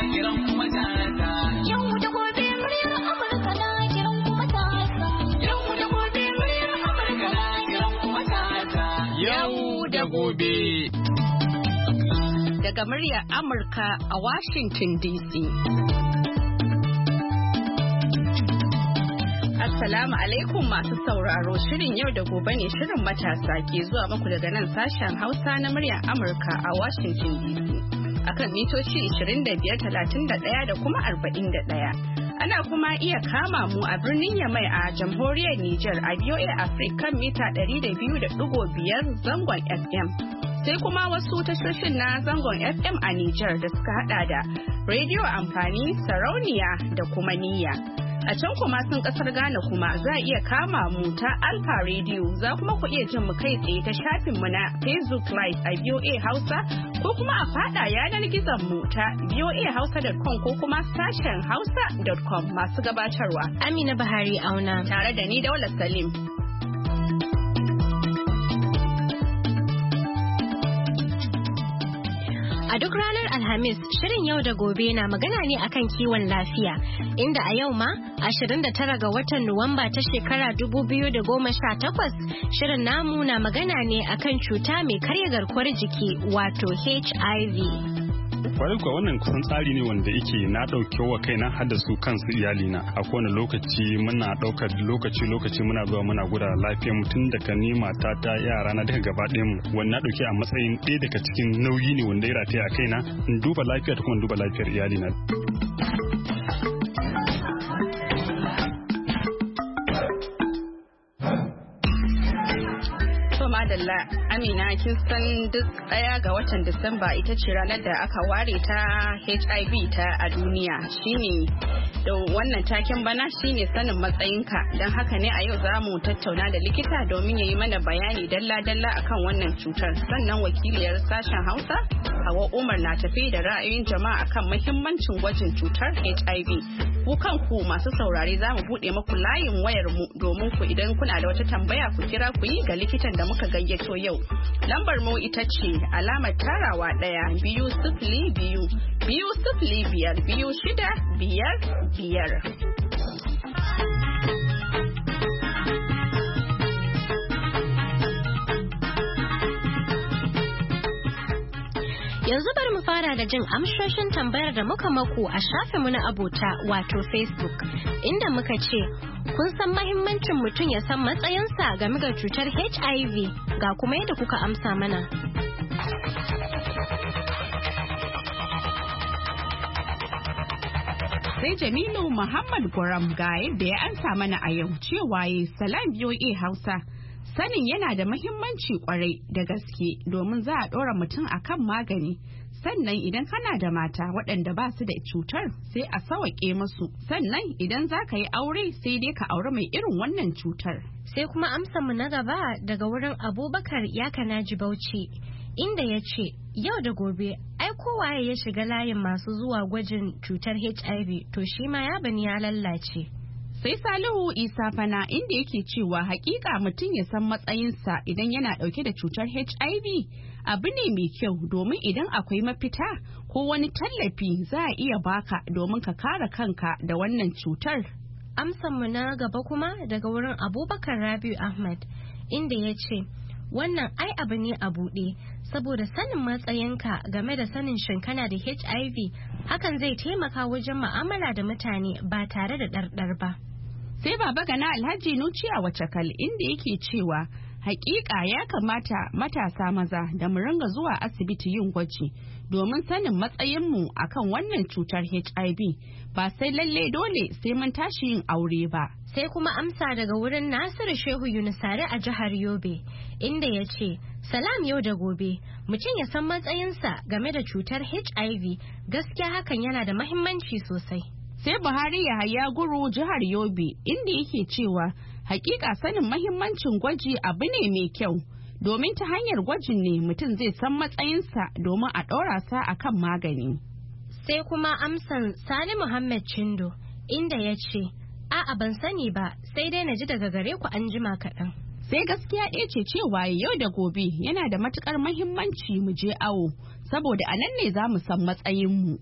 kiran kuma matasa. Yau da gobe muryar Amurka na kiran kuma matasa. Yau da gobe muryar Amurka na kiran kuma matasa. Yau da gobe. Daga muryar Amurka a Washington DC. Assalamu alaikum masu sauraro, shirin yau da gobe ne shirin matasa ke zuwa muku daga nan sashen Hausa na muryar Amurka a Washington DC. Akan mitoci 25, 31 da kuma 41. Ana kuma iya kama mu a birnin Yamai a jamhuriyar Nijar a VOA Africa kan mita 200.5 zangon FM. Sai kuma wasu tashoshin na zangon FM a Nijar da suka hada da rediyo amfani, sarauniya da kuma niyya. A can kuma sun kasar Ghana kuma za a iya kama mu ta Alpha Radio, za kuma ku iya jin mu kai tsaye ta shafin mu na Facebook Live a VOA Hausa ko kuma a fada yanar gizon mu ta voahausa.com ko kuma sashen hausa.com. Masu gabatarwa Amina Bahari Auna tare da ni Daula Salim. A duk ranar Alhamis, shirin yau da gobe na magana ne akan kiwon lafiya, inda a yau ma 29 ga watan Nuwamba ta shekara 2018, shirin namu na magana ne akan cuta mai karya garkuwar jiki wato HIV. Kwarai kuwa wannan kusan tsari ne wanda yake na ɗauke wa kaina har da su kansu iyalina. A kowane lokaci muna ɗaukar lokaci muna zuwa muna gwada lafiyar mutum daga ni matata yara na daga gaba ɗayan mu. Wannan na ɗauke a matsayin ɗaya daga cikin nauyi ne wanda ya rataya a kaina in duba lafiya da kuma duba lafiyar iyalina. Madalla Amina, kin san duk ɗaya ga watan Disamba ita ce ranar da aka ware ta HIV ta a duniya. Shine da wannan taken bana shine sanin matsayinka. Don haka ne a yau za mu tattauna da likita domin ya yi mana bayani dalla-dalla akan wannan cutar. Sannan wakiliyar sashen Hausa Hawa Umar na tafi da ra'ayin jama'a akan muhimmancin gwajin cutar HIV. Ku kanku masu saurare za mu buɗe muku layin wayar mu domin ku idan kuna da wata tambaya ku kira ku yi ga likitan da muka gayyato yau. Lambar mu ita ce alamar tarawa 1 2 0 2 2 0 5 2 6 5 5. Yanzu bari mu fara da jin amshoshin tambayar da muka maku a shafinmu na abota wato Facebook, inda muka ce, kun san mahimmancin mutum ya san matsayinsa game ga cutar HIV, ga kuma yadda kuka amsa mana. Sai Jamilu Muhammad Gwaram ga yadda ya amsa mana a yau cewa salam VOA Hausa. Sanin yana da mahimmanci kwarai da gaske domin za a ɗora mutum akan magani. Sannan idan kana da mata waɗanda ba su da cutar sai a sawaƙe musu. Sannan idan za ka yi aure sai dai ka aure mai irin wannan cutar. Sai kuma amsanmu na gaba daga wurin Abubakar Yakanaji Bauchi, inda ya ce, yau da gobe, ai kowaye ya shiga layin masu zuwa gwajin cutar HIV to shi ma ya bani ya lallace. Sai Salihu Isa Fana inda yake cewa hakika mutum ya san matsayinsa idan yana dauke da cutar HIV abu ne mai kyau domin idan akwai mafita ko wani tallafi za a iya baka domin ka kare kanka da wannan cutar. Amsanmu na gaba kuma daga wurin Abubakar Rabiu Ahmad, inda ya ce, wannan ai abu ne a buɗe saboda sanin matsayinka game da sanin shin kana da HIV hakan zai taimaka wajen mu'amala da mutane ba tare da ɗarɗar ba. Sai Baba Gana Alhaji Nuciya Wacakal inda yake cewa hakika ya kamata matasa maza da mu ringa zuwa asibiti yin gwaji domin sanin matsayinmu akan wannan cutar HIV ba sai lalle dole sai mun tashi yin aure ba. Sai kuma amsa daga wurin Nasiru Shehu Yunusare a jihar Yobe, inda ya ce, salam yau da gobe, mutum ya san matsayinsa game da cutar HIV gaskiya hakan yana da mahimmanci sosai. Sai Buhari Yahaya Guru jihar Yobe inda yake cewa hakika sanin mahimmancin gwaji abu ne mai kyau domin ta hanyar gwajin ne mutum zai san matsayinsa domin a ɗora sa akan magani. Sai kuma amsan Sani Muhammad Chindo inda ya ce, a'a ban sani ba sai dai na ji daga gare ku an jima kaɗan. Sai gaskiya ɗaya ce cewa yau da gobe yana da matukar mahimmanci mu je awo saboda a nan ne za mu san matsayinmu.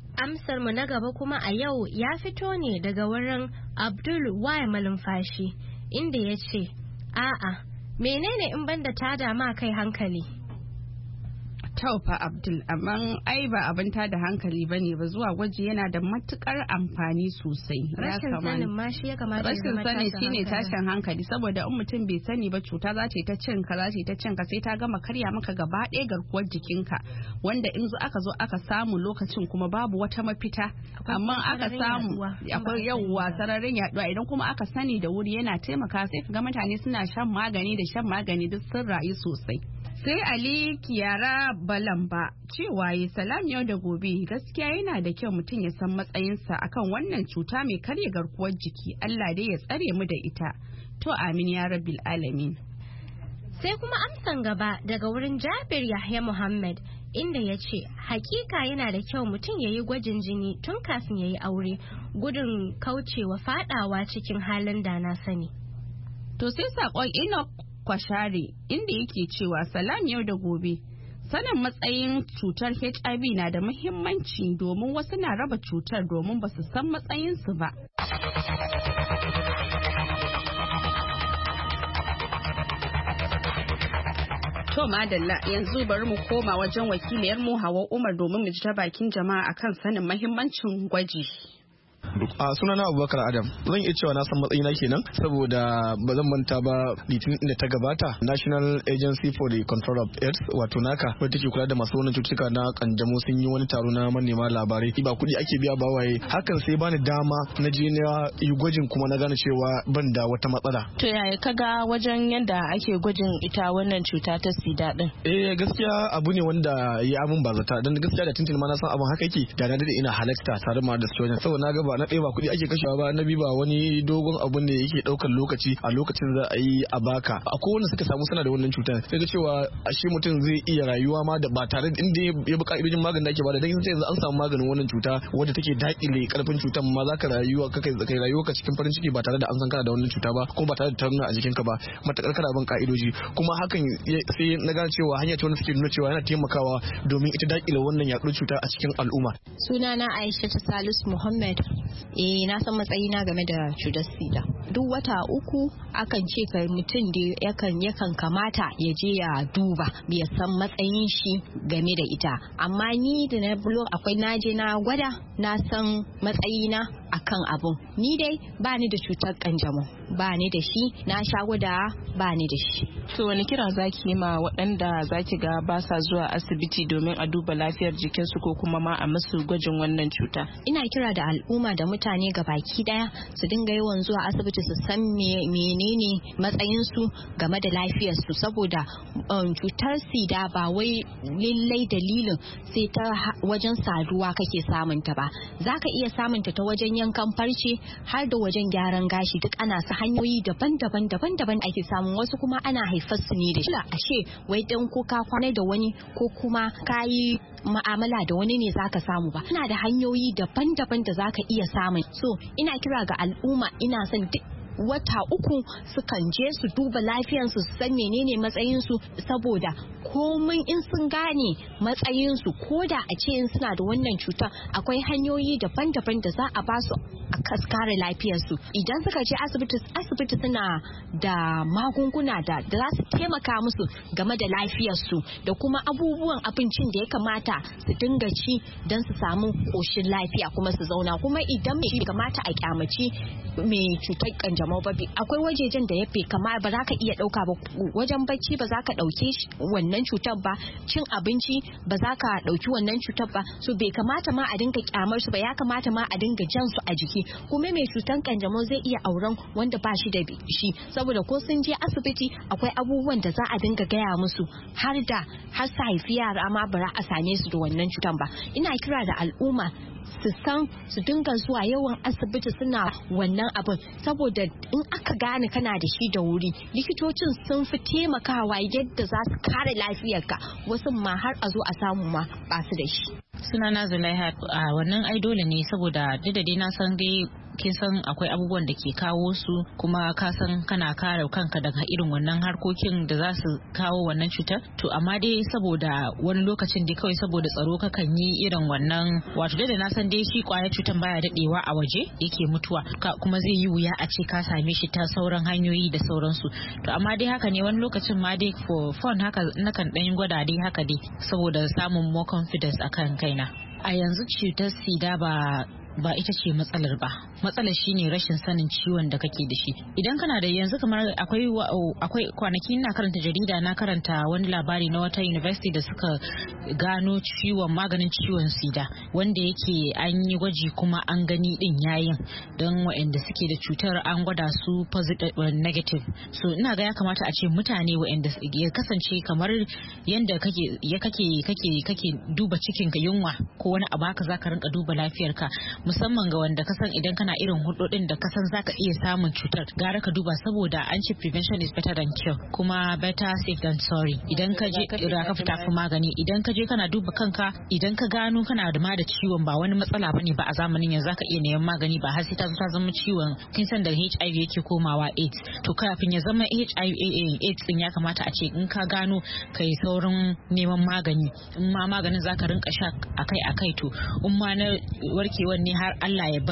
Amsar mu na gaba kuma a yau ya fito ne daga wurin Abdul Y Malumfashi inda ya ce, a'a, menene in banda tada ma kai hankali? Taufa Abdul, amma ai ba abin tada hankali bane ba, zuwa gwaji yana da matukar amfani sosai. Rashin sanin ma shi ya kamata ya zama tashin hankali. Shine tashin hankali, saboda in mutum bai sani ba cuta za ta cin ka sai ta gama karya maka gaba ɗaya garkuwar jikinka, wanda in aka zo aka samu lokacin kuma babu wata mafita. Amma aka samu akwai yawwa sararin yaduwa, idan kuma aka sani da wuri yana taimaka, sai ka ga mutane suna shan magani duk sun rayu sosai. Sai Ali Kiyara Balamba cewa yi salam yau da gobe, gaskiya yana da kyau mutum ya san matsayinsa akan wannan cuta mai karya garkuwar jiki. Allah dai ya tsare mu da ita. To amin ya rabbil alamin. Sai kuma amsan gaba daga wurin Jabir Yahya Muhammad inda ya ce hakika yana da kyau mutum ya yi gwajin jini tun kafin ya yi aure gudun kaucewa fadawa cikin halin da na sani. To sai saƙon Enoch Kwashare inda yake cewa salam yau da gobe, sanin matsayin cutar HIV na da muhimmanci domin wasu na raba cutar domin ba su san matsayinsu ba. To madalla, yanzu bari mu koma wajen wakiliyar mu Hawa Umar domin mu ji ta bakin jama'a akan sanin muhimmancin gwaji. A sunana Abubakar Adam, zan iya cewa na san matsayina kenan saboda ba zan manta ba litinin da ta gabata National Agency for the Control of AIDS wato NACA wadda take kula da masu wannan cututtuka na kanjamau sun yi wani taro na manema labarai, ba kuɗi ake biya ba waye, hakan sai bani dama na je na yi gwajin kuma na gane cewa ban da wata matsala. To yaya kaga wajen yadda ake gwajin ita wannan cuta ta sida din? Gaskiya abu ne wanda ya amin ba zata, dan gaskiya da tuntun ma na san abin haka yake da na dade ina halarta tare ma da sojan saboda na ga ba na ɗaya ba kuɗi ake kashewa ba, na bi ba wani dogon abun da yake ɗaukar lokaci a lokacin za a yi a baka. Akwai wanda suka samu suna da wannan cutar sai ga cewa ashe mutum zai iya rayuwa ma da ba tare da inda ya bi ka'idojin maganin da ake bada, dan yanzu an samu maganin wannan cuta wadda take dakile karfin cutar ma za ka rayuwa kai rayuwa ka cikin farin ciki ba tare da an san kana da wannan cuta ba kuma ba tare da taruna a jikinka ba matakar kana bin ka'idoji, kuma hakan sai na gane cewa hanya ce wanda suke nuna cewa yana taimakawa domin ita dakile wannan yaɗuwar cuta a cikin al'umma. Sunana Aisha Salisu Muhammad. Na san matsayina game da cutar sida. Duk wata uku akan ce ka mutum da yakan kamata ya je ya duba ya san matsayin shi game da ita. Amma ni da na bulo akwai naje na gwada na san matsayina akan abun. Ni dai ba ni da cutar kanjamau, ba ni da shi, na sha gwada ba ni da shi. To wani kira zaki yi ma waɗanda zaki ga ba sa zuwa asibiti domin a duba lafiyar jikinsu ko kuma ma a musu gwajin wannan cuta? Ina kira da al'umma da mutane ga baki daya su dinga yawan zuwa asibiti su san menene matsayinsu game da lafiyarsu, saboda cutar sida ba wai lallai dalilin sai ta wajen saduwa kake samunta ba, zaka iya samunta ta wajen yankan farce har da wajen gyaran gashi, duk ana su hanyoyi daban-daban ake samun, wasu kuma ana haifar su ne da shi. Ashe wai dan ko ka kwana da wani ko kuma ka yi ma'amala da wani ne zaka samu ba, ina da hanyoyi daban-daban da zaka iya samun. So ina kira ga al'umma, ina son duk wata uku sukan je su duba lafiyarsu su san menene matsayinsu, saboda komai in sun gane matsayinsu ko da a ce suna da wannan cutar akwai hanyoyi daban-daban da za a ba su a kare lafiyarsu. Idan suka je asibiti suna da magunguna da za su taimaka musu game da lafiyarsu da kuma abubuwan abincin da ya kamata su dinga ci don su samu koshin lafiya kuma su zauna. Kuma idan mai kamata a kyamaci mai cutar kanjamau ba, akwai wajejen da ya fi kama ba za ka iya ɗauka ba, wajen bacci ba za ka ɗauke wannan cutar ba, cin abinci ba za ka ɗauki wannan cutar ba, so bai kamata ma a dinga kyamar su ba, ya kamata ma a dinga jan su a jiki. Kuma mai cutar kanjamau zai iya auren wanda ba shi da shi, saboda ko sun je asibiti akwai abubuwan da za a dinga gaya musu har su haifi yara ma ba za a same su da wannan cutar ba. Ina kira da al'umma su san su dinga zuwa yawan asibiti suna wannan abin, saboda in aka gane kana da shi da wuri likitocin sun fi taimakawa yadda za su kare lafiyarka, wasu ma har a zo a samu ma ba su da shi. Sunana Zulaiha. Wannan ai dole ne saboda dai na san dai kin san akwai abubuwan da ke kawo su kuma ka san kana kare kanka daga irin wannan harkokin da za su kawo wannan cutar. To amma dai saboda wani lokacin dai kawai saboda tsaro kakan yi irin wannan wato da na san dai shi kwayar cutar baya dadewa a waje yake mutuwa kuma zai yi wuya a ce ka same shi ta sauran hanyoyi da sauransu. To amma dai haka ne wani lokacin ma dai for fun haka nakan dan gwada dai haka dai saboda samun more confidence akan kaina. A yanzu cutar sida ba ita ce matsalar ba. Matsalar shine rashin sanin ciwon da kake da shi. Idan kana da yanzu kamar akwai kwanaki na karanta jarida na karanta wani labari na wata university da suka gano maganin ciwon sida wanda yake an yi gwaji kuma an gani din yayin don waɗanda suke da cutar an gwada su positive negative. So ina ga ya kamata a ce mutane waɗanda ya kasance kamar yanda kake duba cikin ka yunwa ko wani abu haka zaka rinka duba lafiyarka, musamman ga wanda kasan idan kana irin hudodin da kasan zaka iya samun cutar gara ka duba saboda an ce prevention is better than cure kuma better safe than sorry. Idan ka je rigakafi ta fi magani. Idan ka je kana duba kanka idan ka gano kana da ma da ciwon ba wani matsala bane ba a zamanin yanzu zaka iya neman magani ba har sai ta zama ciwon kin san da HIV yake komawa AIDS. To kafin ya zama HIV AIDS din ya kamata a ce in ka gano kai saurin neman magani. In ma maganin zaka rinka sha akai to in ma na warkewar ne har Allah ya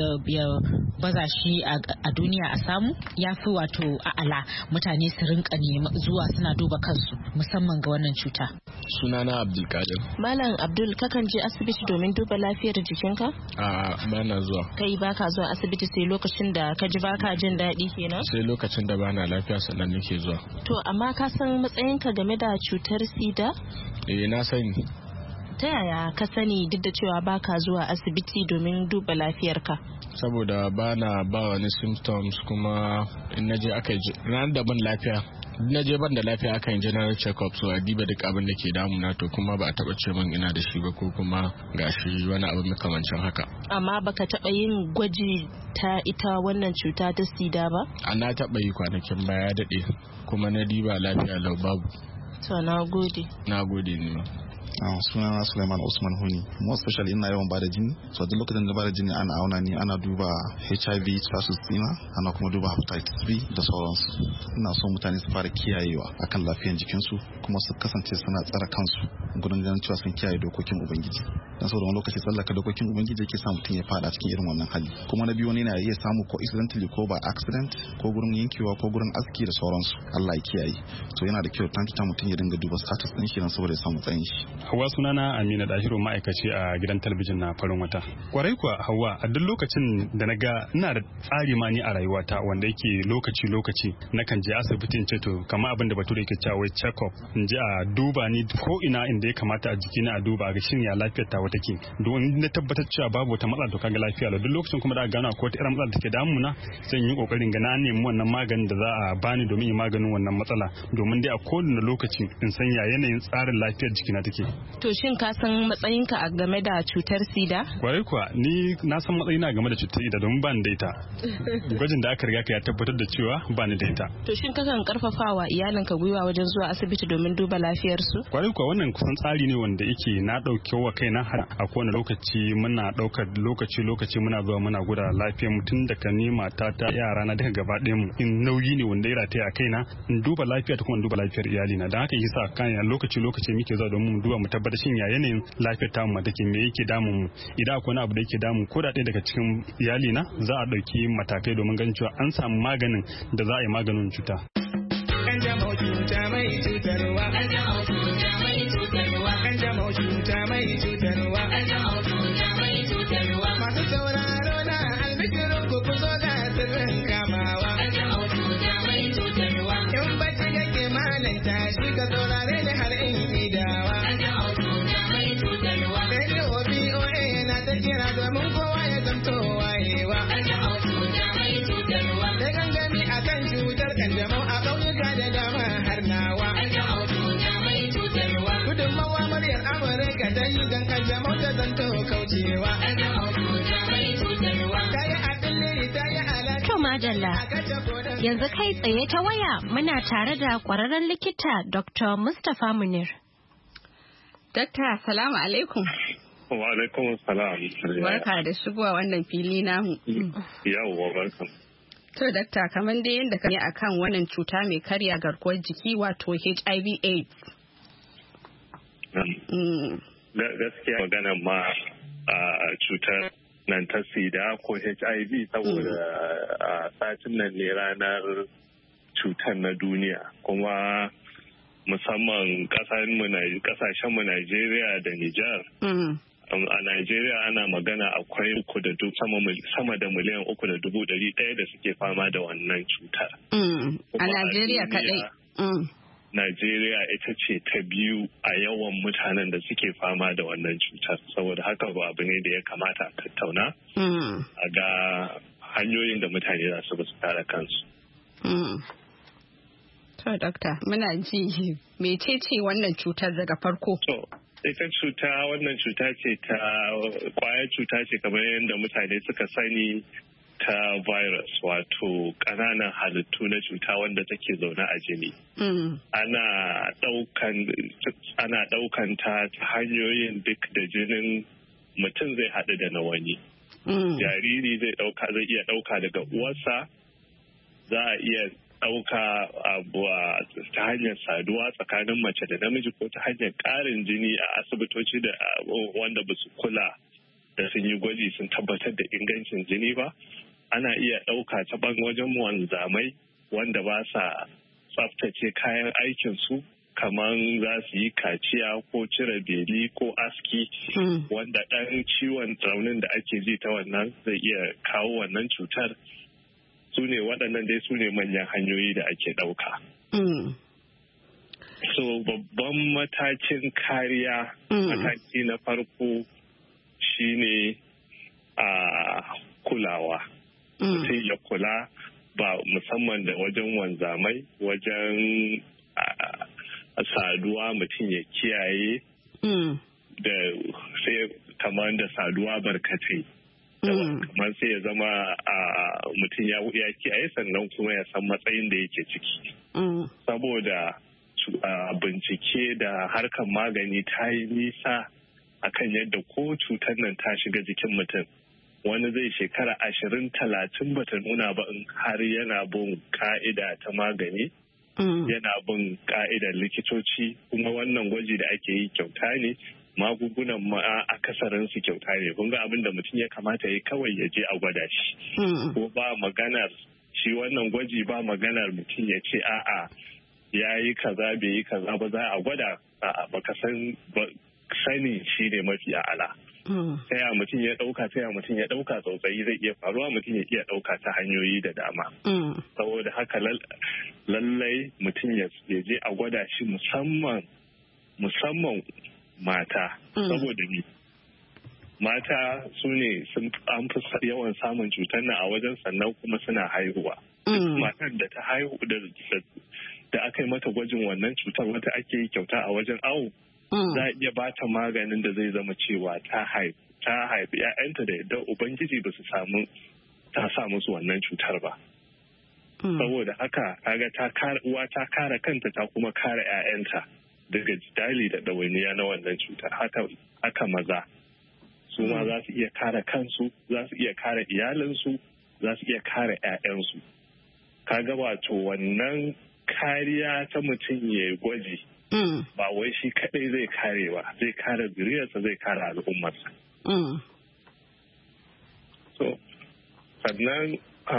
baza shi a duniya a samu ya fi wato a'ala mutane su rinka zuwa suna duba kansu musamman ga wannan cuta. Sunana Abdulkadir. Malam Abdul, kakan je asibiti domin duba lafiyar jikinka? Bana zuwa. Kai baka zuwa asibiti sai lokacin da ka ji baka jin daɗi kenan? Sai lokacin da bana lafiya sannan nake zuwa. To amma ka san matsayinka game da cutar sida? Na sani. Ta yaya ka sani duk da cewa baka zuwa asibiti domin duba lafiyarka? Saboda bana ba wani symptoms kuma in naje ranar da ban lafiya naje ban da lafiya aka yi general check-up so a diba duk abin da ke damuna to kuma ba a taba ce min ina da shi ba ko kuma gashi wani abu makamancin haka. Amma baka taba yin gwaji ta ita wannan cuta ta sida ba? Na taba yi kwanakin baya dade kuma na diba lafiya lau babu. To na gode ne. Sunana Suleiman Usman Huni, more especially ina yawan bada jini, so duk lokacin da bada jini ana auna ni ana duba HIV status dina ana kuma duba hepatitis B da sauransu. Ina so mutane su fara kiyayewa akan lafiyar jikinsu kuma su kasance suna tsara kansu gudun ganin cewa sun kiyaye dokokin ubangiji, dan saboda wani lokaci tsallaka dokokin ubangiji yake sa mutum ya fada cikin irin wannan hali. Kuma na biyu wani yana iya samu ko accidentally ko ba accident ko gurin yankewa ko gurin aski da sauransu. Allah ya kiyaye. So yana da kyau tantance mutum ya dinga duba status din shi dan saboda ya samu tsayin shi. Hauwa, sunana Amina Dahiru, ma'aikaci a gidan talabijin na Farin Wata. Kwarai kuwa Hauwa, a duk lokacin da na ga ina da tsari ma ni a rayuwata wanda yake lokaci nakan je asibiti in ce to kamar abin da bature yake cewa check up, in je a duba ni ko ina inda ya kamata a jikina a duba ga shin ya lafiyar ta wata ke. Don na tabbatar cewa babu wata matsala to kaga lafiya la. Duk lokacin kuma da aka gano ko wata irin matsala take damuna sai in yi kokarin ga na nemi wannan maganin da za a bani domin in maganin wannan matsala domin dai a kowane lokaci in san ya yanayin tsarin lafiyar jikina take. To shin ka san matsayinka a game da cutar sida? Kwarai kuwa ni na san matsayina game da cutar sida domin ba ni da ita. Gwajin da aka riga ka ya tabbatar da cewa ba ni da ita. To shin kakan karfafawa iyalinka gwiwa wajen zuwa asibiti domin duba lafiyarsu? Kwarai kuwa wannan kusan tsari ne wanda yake na dauke wa kaina har a kowane lokaci muna daukar lokaci muna zuwa muna gwada lafiyar mutum da ni matata yara na duka gaba ɗayan mu. In nauyi ne wanda ya rataya a kaina in duba lafiya ta kuma in duba lafiyar iyalina. Dan haka yasa kan lokaci muke zuwa domin mu duba mu tabbatar shin ya yanayin lafiyar ta mu take me yake damun mu. Idan akwai wani abu da yake damun ko da ɗaya daga cikin iyalina za a dauki matakai domin ganin cewa an samu maganin da za a yi maganin cuta. Kanjamau cuta mai cutarwa. Kanjamau cuta mai cutarwa. Kanjamau cuta mai cutarwa. Kanjamau cuta mai cutarwa. Masu sauraro na albikirin ku zo ga sirrin kamawa. Kanjamau cuta mai cutarwa. In bacci yake malanta shi ka saurare ni har in idawa. Kanjamau cuta mai cutarwa. Radio BOA na ta kira domin kowa ya zamto wayewa. Kanjamau cuta mai cutarwa. Da gangami akan cutar kanjamau a ƙauyuka da dama har nawa. Gudunmawa muryar Amurka ta yi don kanjamau ta zanto kaucewa. To madalla, yanzu kai tsaye ta waya muna tare da kwararren likita Dr. Mustapha Munir. Dakta, salamu alaikum. Wa alaikum salam. Barka da shigowa wannan fili namu. Yawwa barkan. To dakta kamar dai yadda ka ne akan wannan cuta mai karya garkuwar jiki wato HIV/AIDS. Gaskiya magana ma cutar nan ta sida ko HIV saboda a satin nan ne ranar cutar na duniya kuma musamman kasashenmu Najeriya da Nijar. A Najeriya ana magana akwai sama da miliyan 3.1 da suke fama da wannan cutar. A Najeriya kaɗai. Najeriya ita ce ta biyu a yawan mutanen da suke fama da wannan cutar. Saboda haka ba abu ne da ya kamata a tattauna. A ga hanyoyin da mutane za su kare kansu. To, Dokta, muna ji mecece wannan cutar daga farko? Ita wannan cuta ce ta kwayar cuta ce kamar yadda mutane suka sani ta virus wato ƙananan halittu na cuta wanda take zaune a jini. Ana ɗaukan ta hanyoyin duk da jinin mutum zai haɗu da na wani. Jariri zai iya ɗauka daga uwarsa, za a iya ɗauka ta hanyar saduwa tsakanin mace da namiji ko ta hanyar ƙarin jini a asibitoci da wanda ba su kula da sun yi gwaji sun tabbatar da ingancin jini ba. Ana iya ɗauka ta wajen wanzamai wanda ba sa tsaftace kayan aikinsu kamar za su yi kaciya ko cire beli ko aski wanda ɗan ciwon raunin da ake ji ta wannan zai iya kawo wannan cutar. Waɗannan dai su ne manyan hanyoyi da ake ɗauka. So babban matakin kariya, mataki na farko shine kulawa. Mutum ya kula ba musamman da wajen wanzamai, wajen saduwa mutum ya kiyaye da sai kamar da saduwa barkatai. Kamar sai ya zama mutum ya kiyaye sannan kuma ya san matsayin da yake ciki. Saboda bincike da harkar magani ta yi nisa akan yadda ko cutar nan ta shiga jikin mutum. Wani zai shekara 20-30 bata nuna ba in har yana bin ka'ida ta magani. Yana bin ka'idar likitoci kuma wannan gwaji da ake yi kyauta ne. Magungunan ma akasarin su kyauta ne. Kun ga abin da mutum ya kamata ya kawai ya je a gwada shi. Ko ba maganar shi wannan gwaji ba maganar mutum ya ce a'a ya yi kaza bai yi kaza ba za a gwada baka sani shi ne mafi a'ala. Taya mutum ya ɗauka tsautsayi zai iya faruwa mutum ya iya ɗauka ta hanyoyi da dama. Saboda haka lallai mutum ya je a gwada shi musamman mata. Saboda ni mata su ne an fi yawan samun cutar nan a wajen sannan kuma suna haihuwa. Matan da ta haihu da aka yi mata gwajin wannan cutar wata ake yi kyauta a wajen awo. Za a iya ba ta maganin da zai zama cewa ta haifi ‘ya'yanta da yadda Ubangiji ba su ta sa musu wannan cutar ba. Saboda haka kaga uwa ta kare kanta ta kuma kare ‘ya'yanta daga jidali da ɗawainiya na wannan cutar. Haka maza su ma za su iya kare kansu, za su iya kare iyalinsu, za su iya kare ‘ya'yansu. Kaga wato wannan kariya ta mutum ya gwaji. Ba wai shi kadai zai kare ba, zai kare zuriyarsa, zai kare al'ummarsa. So, sannan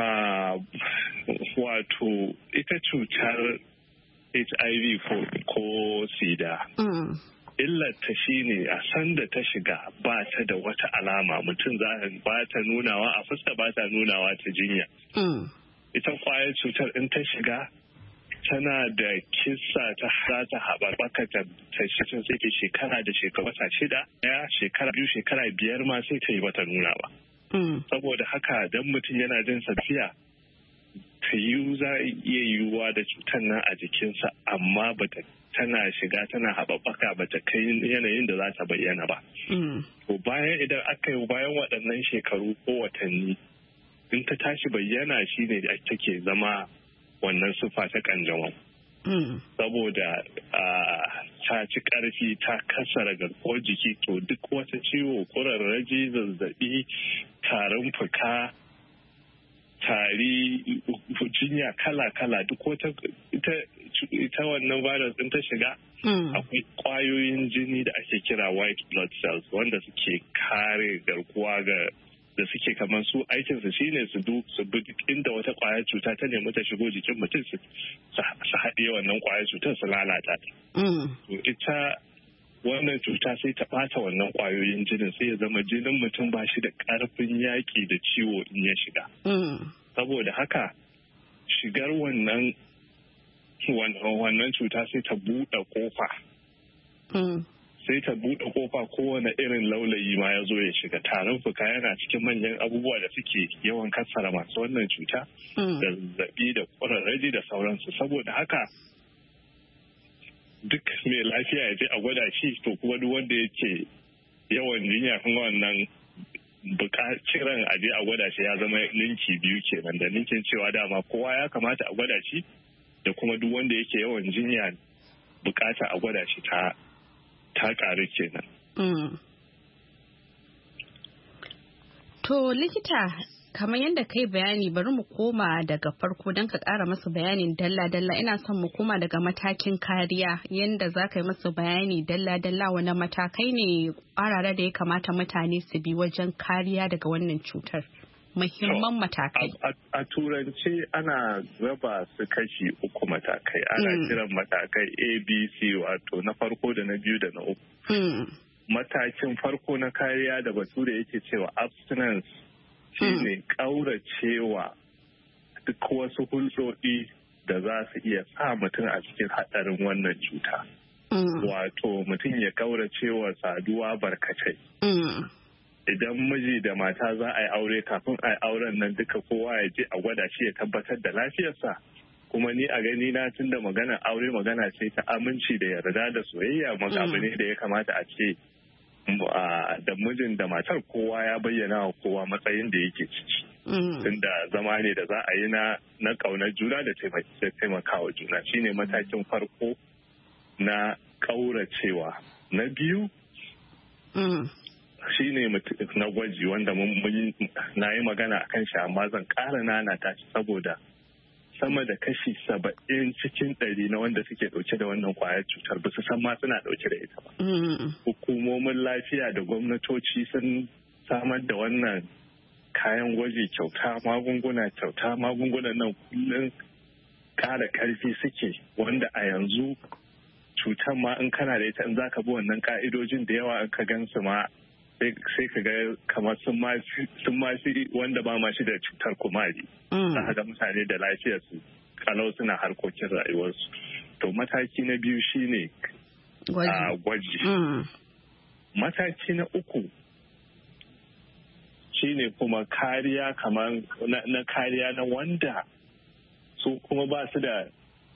wato ita cutar HIV ko sida. Illarta shi ne a sanda ta shiga ba ta da wata alama mutum ba ta nunawa a fuska ba ta nunawa ta jinya. Ita kwayar cutar in ta shiga tana da kisa za ta haɓaka ta cikin sai ta shekara da shekara wata 6, shekara 2, shekara 5 ma sai ta yi bata nuna ba. Saboda haka dan mutum yana jin safiya ta yi za iya yiwuwa da cutar nan a jikinsa amma tana shiga tana haɓaka bata kai yanayin da za ta bayyana ba. To idan aka yi bayan waɗannan shekaru ko watanni in ta tashi bayyana shine da take zama wannan siffa ta kanjamau. Saboda ta ci ƙarfi ta kasara garkuwar jiki, to duk wata ciwo, ƙurarraji, zazzaɓi, tarin fuka, tari, jinya kala-kala, duk wata ita wannan virus ɗin ta shiga, akwai ƙwayoyin jini da ake kira white blood cells wanda suke kare garkuwa da suke kamar su aikinsu shine su bi inda wata ƙwayar cuta ta nemi ta shigo jikin mutum su haɗe wannan ƙwayar cutar su lalata ta. Ita wannan cuta sai ta ɓata wannan ƙwayoyin jinin sai ya zama jinin mutum ba shi da ƙarfin yaƙi da ciwo in ya shiga. Saboda haka shigar wannan cuta sai ta buɗe ƙofa. Sai ta buɗe ƙofa kowane irin laulayi ma ya zo ya shiga. Tarin fuka yana cikin manyan abubuwa da suke yawan kassara masu wannan cuta, da zazzaɓi da ƙurarraji da sauransu. Saboda haka duk mai lafiya ya je a gwada shi, to kuma duk wanda yake yawan jinya kuma wannan ciran a je a gwada shi ya zama ninki biyu kenan, da ninkin cewa dama kowa ya kamata a gwada shi, da kuma duk wanda yake yawan jinya bukata a gwada shi ta ƙaru kenan. To likita, kamar yadda kai bayani, bari mu koma daga farko don ka ƙara masu bayanin dalla-dalla. Ina son mu koma daga matakin kariya, yadda za ka yi masu bayani dalla-dalla wani matakai ne ƙwararra da ya kamata mutane su bi wajen kariya daga wannan cutar. Muhimman matakai. A turance ana raba su kashi uku matakai. Ana kiran matakai ABC, wato na farko da na biyu da na uku. Matakin farko na kariya da bature yake cewa abstinence shine ƙauracewa duk wasu hulɗoɗi da za su iya sa mutum a cikin haɗarin wannan cuta. Wato mutum ya ƙauracewa saduwa barkatai. Idan miji da mata za a yi aure, kafin a yi auren nan duka kowa ya je a gwada shi ya tabbatar da lafiyarsa. Kuma ni a gani na tun da magana aure magana ce ta aminci da yarda da soyayya, abu ne da ya kamata a ce da mijin da matar kowa ya bayyana wa kowa matsayin da yake ciki. Tunda zama ne da za a yi na ƙaunar juna da taimakawa juna. Shine matakin farko na ƙauracewa. Na biyu shine na gwaji, wanda na yi magana a kan shi, amma zan ƙara nanata shi saboda sama da kashi 70 cikin 100 na wanda suke ɗauke da wannan kwayar cutar ba su san ma suna ɗauke da ita ba. Hukumomin lafiya da gwamnatoci sun samar da wannan kayan gwaji kyauta, magunguna kyauta. Magungunan nan kullum ƙara ƙarfi suke, wanda a yanzu cutar ma in kana da ita, in za ka bi wannan ka'idojin da yawa in ka gan su ma sai ka ga kamar sun mafi wanda ba ma shi da cutar kumari. Za ga mutane da lafiyarsu kalau suna harkokin rayuwarsu. To mataki na biyu shine gwaji. Mataki na uku shine kuma kariya, kamar na kariya na wanda su kuma ba su da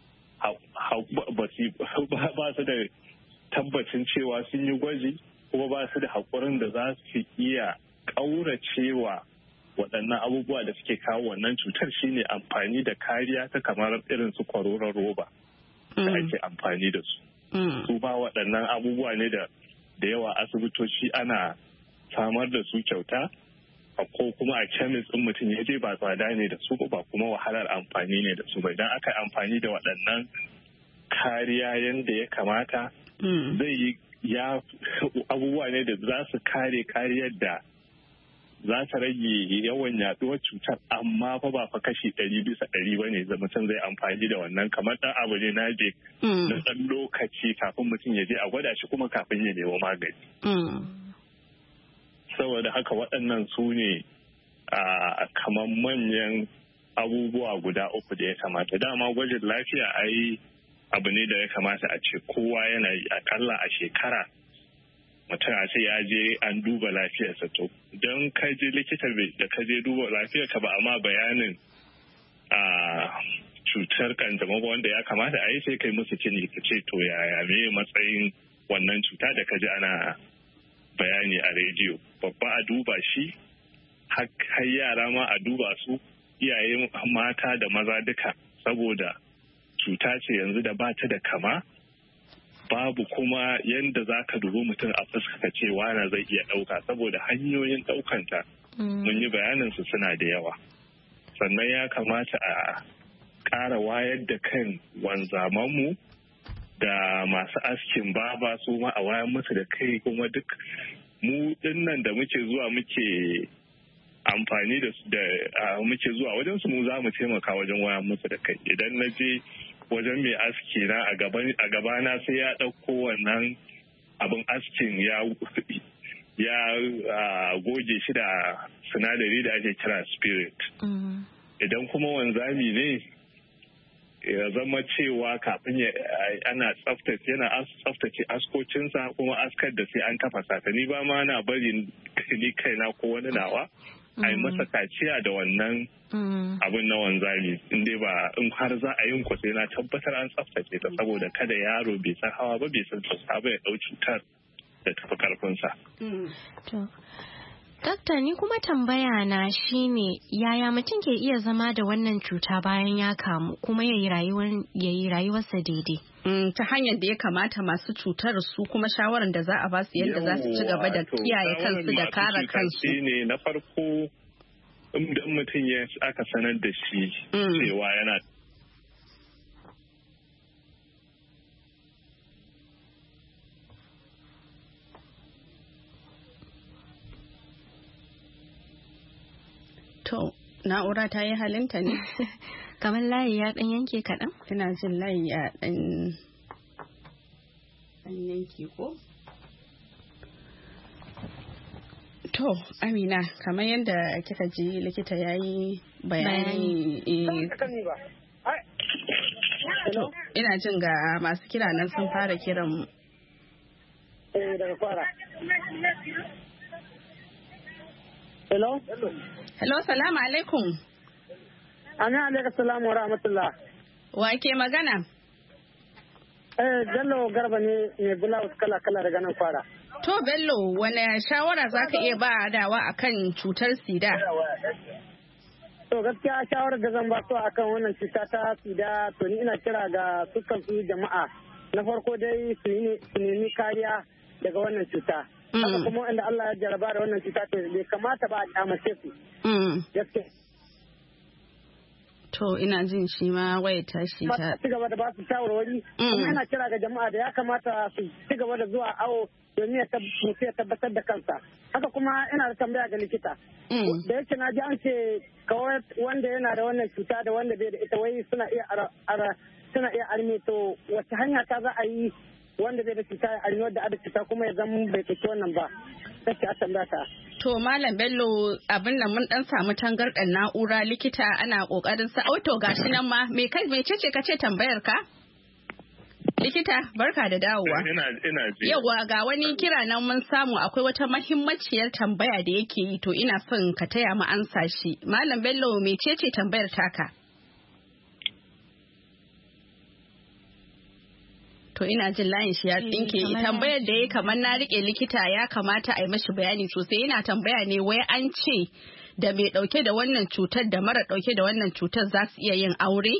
tabbacin cewa sun yi gwaji, kuma ba su da haƙurin da za su iya ƙauracewa waɗannan abubuwa da suke kawo wannan cutar. Shine amfani da kariya ta kamar irin su kwaroron roba da ake amfani da su. Su ba waɗannan abubuwa ne da yawa asibitoci ana samar da su kyauta, ko kuma a kemis ɗin mutum ya je ba tsada ne da su, ba kuma wahalar amfani ne da su ba. Idan aka yi amfani da waɗannan kariya yadda ya kamata, zai yi abubuwa ne da za su kare kariyar da za ta rage yawan yaduwar cutar, amma fa ba fa kashi 100% ba ne mutum zai amfani da wannan, kamar ɗan abu ne na je na ɗan lokaci kafin mutum ya je a gwada shi kuma kafin ya nemi magani. Saboda haka waɗannan su ne kamar manyan abubuwa guda uku da ya kamata. Dama gwajin lafiya abu ne da ya kamata a ce kowa yana yi akalla a shekara. Mutum a ce ya je an duba lafiyarsa. To don ka je likita da ka je duba lafiyarka ba amma bayanin cutar kanjamau wanda ya kamata a yi, sai kai musu kini ka ce to yaya me matsayin wannan cuta da ka ji ana bayani a rediyo. Babba a duba shi, har yara ma a duba su, iyaye mata da maza duka, saboda cuta ce yanzu da ba ta da kama, babu kuma yanda za ka dubi mutum a fuska ka ce wana zai iya ɗauka saboda hanyoyin ɗaukanta mun yi bayanin su suna da yawa. Sannan ya kamata a ƙara wayar da kan wanzamanmu da masu askin baba su ma a wayar musu da kai, kuma duk mu dinnan da muke zuwa muke amfani da muke zuwa wajen su mu za mu taimaka wajen wayar musu da kai. Idan na je wajen mai aski na a gabana sai ya ɗauko wannan abin askin ya goge shi da sinadari da ake kira spirit. Idan kuma wanzami ne ya zama cewa kafin yana tsaftace askocinsa kuma askar da sai an tafasa ta. Ni ba ma na bari ni kaina ko wani nawa a yi masa kaciya da wannan abin na wanzami in har za a yin sai na tabbatar an tsaftace ta saboda kada yaro bai san hawa ba bai san sauka ba ya ɗau cutar da tafi karfinsa. Dakta, ni kuma tambaya na shine yaya mutum ke iya zama da wannan cuta bayan ya kamu kuma ya yi rayuwarsa daidai? Ta hanyar da ya kamata masu cutar su kuma shawarar da za a ba su yadda za su ci gaba da kiyaye kansu da kare kansu. Ne na farko in mutum ya aka sanar da shi cewa yana To, na'ura ta yi halinta ne? Kamar layi ya ɗan yanke kaɗan? Ina jin layi ya ɗan yanke ko? To, Amina, kamar yadda kika ji likita ya yi bayani. To, ina jin ga masu kira nan sun fara kiran. Daga fara. Hello? Hello, salamu alaikum. Amin alaikum salamu wa rahmatullah. Wa ke magana? Bello Garba ne mai blouse kala-kala daga nan fara. To Bello, wane shawara za ka iya ba dawa akan cutar sida? To gaskiya shawarar da zan ba su akan wannan cuta ta sida, to ni ina kira ga dukkan su jama'a. Na farko dai su nemi kariya daga wannan cuta. Haka kuma wanda Allah ya jaraba da wannan cuta bai kamata ba a kyamace su. Gaskiya. To ina jin shi ma waya tashi ta. Ci gaba da ba su shawarwari. Kuma ina kira ga jama'a da ya kamata su ci gaba da zuwa awo domin ya tabbatar da kansa. Haka kuma ina da tambaya ga likita. Da yake na ji an ce kawai wanda yana da wannan cuta da wanda bai da ita wai suna iya arme, to wace hanya ta za a yi wanda bai da cuta ya arme wadda ada cuta kuma ya zama bai tafi wannan ba. Sai a tambaya ta. To Malam Bello, abin nan mun dan samu tangarɗar na'ura, likita ana kokarin sa. To gashi nan ma me ce kace tambayar ka? Likita, barka da dawowa. Ina ji. Yawa ga wani kira nan mun samu, akwai wata mahimmaciyar tambaya da yake yi, to ina son ka taya mu ansa shi. Malam Bello, me ce tambayar taka? To ina jin layin shi ya tsinke. Tambayar da ya kamar na rike likita ya kamata a yi mashi bayani sosai. Yana tambaya ne wai an ce da mai dauke da wannan cutar da mara dauke da wannan cutar za su iya yin aure?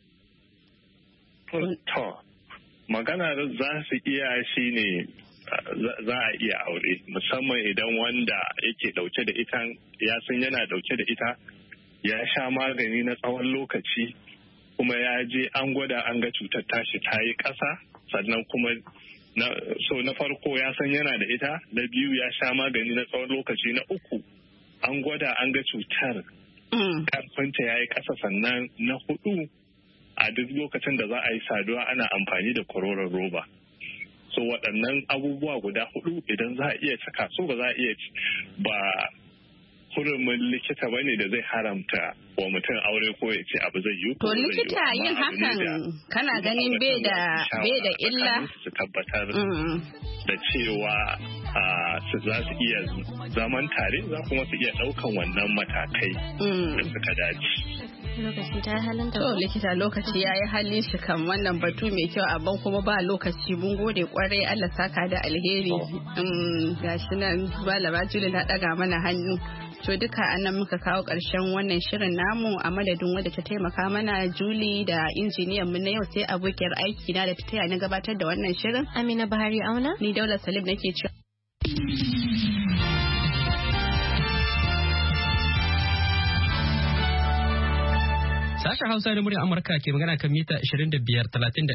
To, magana za su iya shi ne za a iya aure, musamman idan wanda yake dauke da ita ya san yana dauke da ita, ya sha magani na tsawon lokaci, kuma ya je an gwada an ga cutar tashi ta yi ƙasa. Sannan kuma na farko ya san yana da ita, na biyu ya sha magani na tsawon lokaci, na uku an gwada an ga cutar karfinta ya yi ƙasa, sannan na hudu a duk lokacin da za a yi saduwa ana amfani da kwaroron roba. So waɗannan abubuwa guda hudu idan za a iya cika su ba za a iya ba hurumin likita ba ne da zai haramta wa mutum aure ko ya ce abu zai yi. To likita yin hakan kana ganin bai da illa? Su tabbatar da cewa za su iya zaman tare, za kuma su iya ɗaukan wannan matakai da suka dace. Lokaci ta yi halin da to likita lokaci ya yi halin shi kan wannan batu mai kyau, abban kuma ba lokaci. Mun gode kwarai, Allah saka da alheri. Gashi nan malama Juli na daga mana hannu. To duka anan muka kawo ƙarshen wannan shirin namu a madadin wadda ta taimaka mana Julie da injiniyan mu na yau sai abokiyar aiki na da ta taya na gabatar da wannan shirin. Amina Bahari Auna. Ni Daula Salim nake cewa. Sashen Hausa da muryar Amurka ke magana kan mita 25, 31